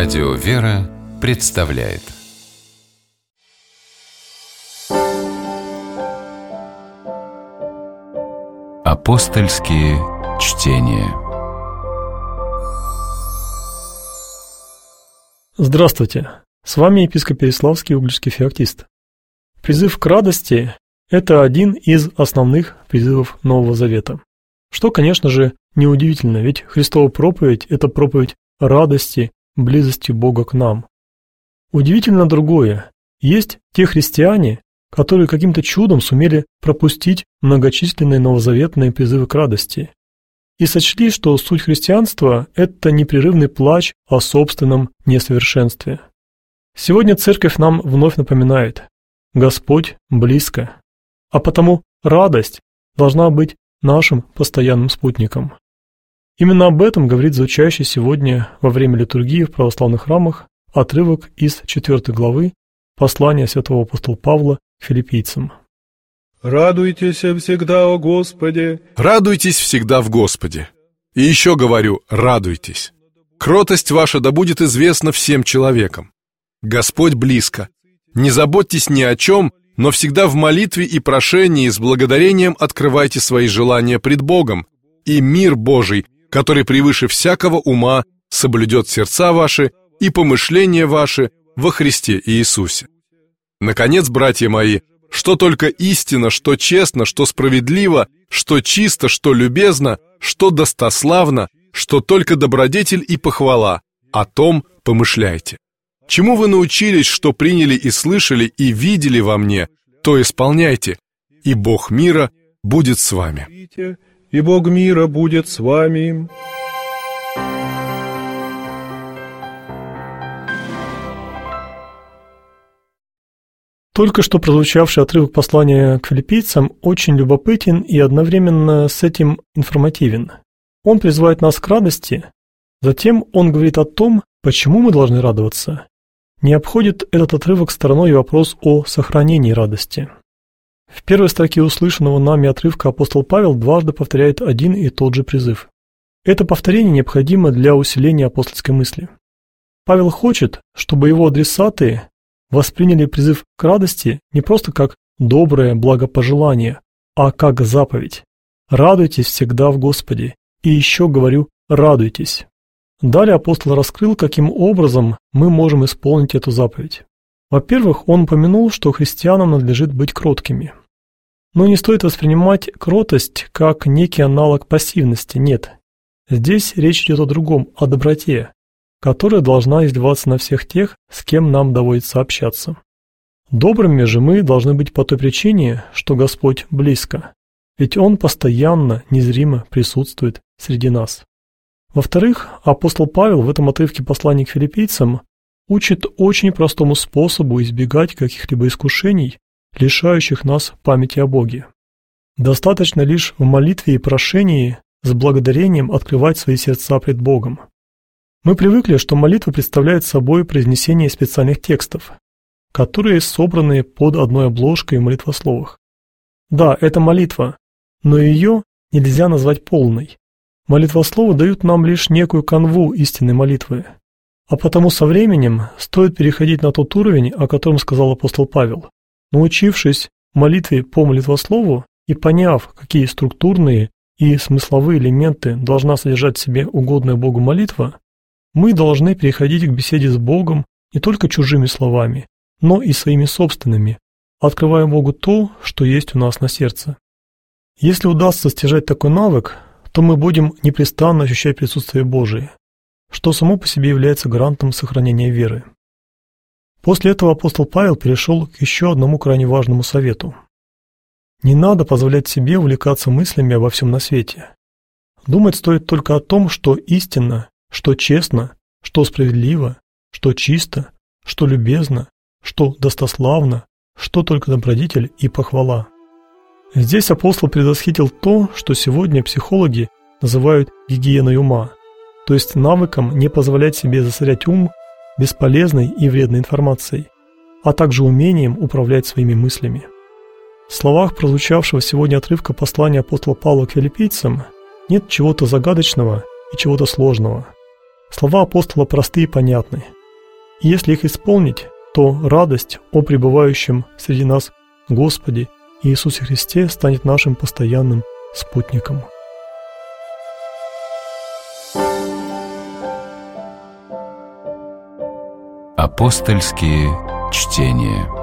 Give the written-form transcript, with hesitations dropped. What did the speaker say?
Радио «Вера» представляет Апостольские чтения. Здравствуйте! С вами епископ Переславский Угличский феоктист. Призыв к радости – это один из основных призывов Нового Завета. Что, конечно же, неудивительно, ведь Христова проповедь – это проповедь радости, близости Бога к нам. Удивительно другое. Есть те христиане, которые каким-то чудом сумели пропустить многочисленные новозаветные призывы к радости и сочли, что суть христианства – это непрерывный плач о собственном несовершенстве. Сегодня Церковь нам вновь напоминает: Господь близко, а потому радость должна быть нашим постоянным спутником. Именно об этом говорит звучащий сегодня во время литургии в православных храмах отрывок из 4 главы послания святого апостола Павла к филиппийцам. «Радуйтесь всегда, о Господе!» «Радуйтесь всегда в Господе!» И еще говорю: радуйтесь! Кротость ваша да будет известна всем человекам. Господь близко. Не заботьтесь ни о чем, но всегда в молитве и прошении с благодарением открывайте свои желания пред Богом, и мир Божий, который превыше всякого ума, соблюдет сердца ваши и помышления ваши во Христе Иисусе. Наконец, братья мои, что только истинно, что честно, что справедливо, что чисто, что любезно, что достославно, что только добродетель и похвала, о том помышляйте. Чему вы научились, что приняли и слышали и видели во мне, то исполняйте, и Бог мира будет с вами». «И Бог мира будет с вами». Только что прозвучавший отрывок послания к филиппийцам очень любопытен и одновременно с этим информативен. Он призывает нас к радости, затем он говорит о том, почему мы должны радоваться. Не обходит этот отрывок стороной вопрос о сохранении радости. В первой строке услышанного нами отрывка апостол Павел дважды повторяет один и тот же призыв. Это повторение необходимо для усиления апостольской мысли. Павел хочет, чтобы его адресаты восприняли призыв к радости не просто как доброе благопожелание, а как заповедь. «Радуйтесь всегда в Господе», и еще говорю «радуйтесь». Далее апостол раскрыл, каким образом мы можем исполнить эту заповедь. Во-первых, он упомянул, что христианам надлежит быть кроткими. Но не стоит воспринимать кротость как некий аналог пассивности, нет. Здесь речь идет о другом, о доброте, которая должна изливаться на всех тех, с кем нам доводится общаться. Добрыми же мы должны быть по той причине, что Господь близко, ведь Он постоянно, незримо присутствует среди нас. Во-вторых, апостол Павел в этом отрывке послания к филиппийцам учит очень простому способу избегать каких-либо искушений, лишающих нас памяти о Боге. Достаточно лишь в молитве и прошении с благодарением открывать свои сердца пред Богом. Мы привыкли, что молитва представляет собой произнесение специальных текстов, которые собраны под одной обложкой в молитвословах. Да, это молитва, но ее нельзя назвать полной. Молитвословы дают нам лишь некую канву истинной молитвы, а потому со временем стоит переходить на тот уровень, о котором сказал апостол Павел. Научившись молитве по молитвослову и поняв, какие структурные и смысловые элементы должна содержать в себе угодная Богу молитва, мы должны переходить к беседе с Богом не только чужими словами, но и своими собственными, открывая Богу то, что есть у нас на сердце. Если удастся стяжать такой навык, то мы будем непрестанно ощущать присутствие Божие, что само по себе является гарантом сохранения веры. После этого апостол Павел перешел к еще одному крайне важному совету. Не надо позволять себе увлекаться мыслями обо всем на свете. Думать стоит только о том, что истинно, что честно, что справедливо, что чисто, что любезно, что достославно, что только добродетель и похвала. Здесь апостол предвосхитил то, что сегодня психологи называют гигиеной ума, то есть навыком не позволять себе засорять ум бесполезной и вредной информацией, а также умением управлять своими мыслями. В словах прозвучавшего сегодня отрывка послания апостола Павла к филиппийцам нет чего-то загадочного и чего-то сложного. Слова апостола просты и понятны. И если их исполнить, то радость о пребывающем среди нас Господе Иисусе Христе станет нашим постоянным спутником. Апостольские чтения.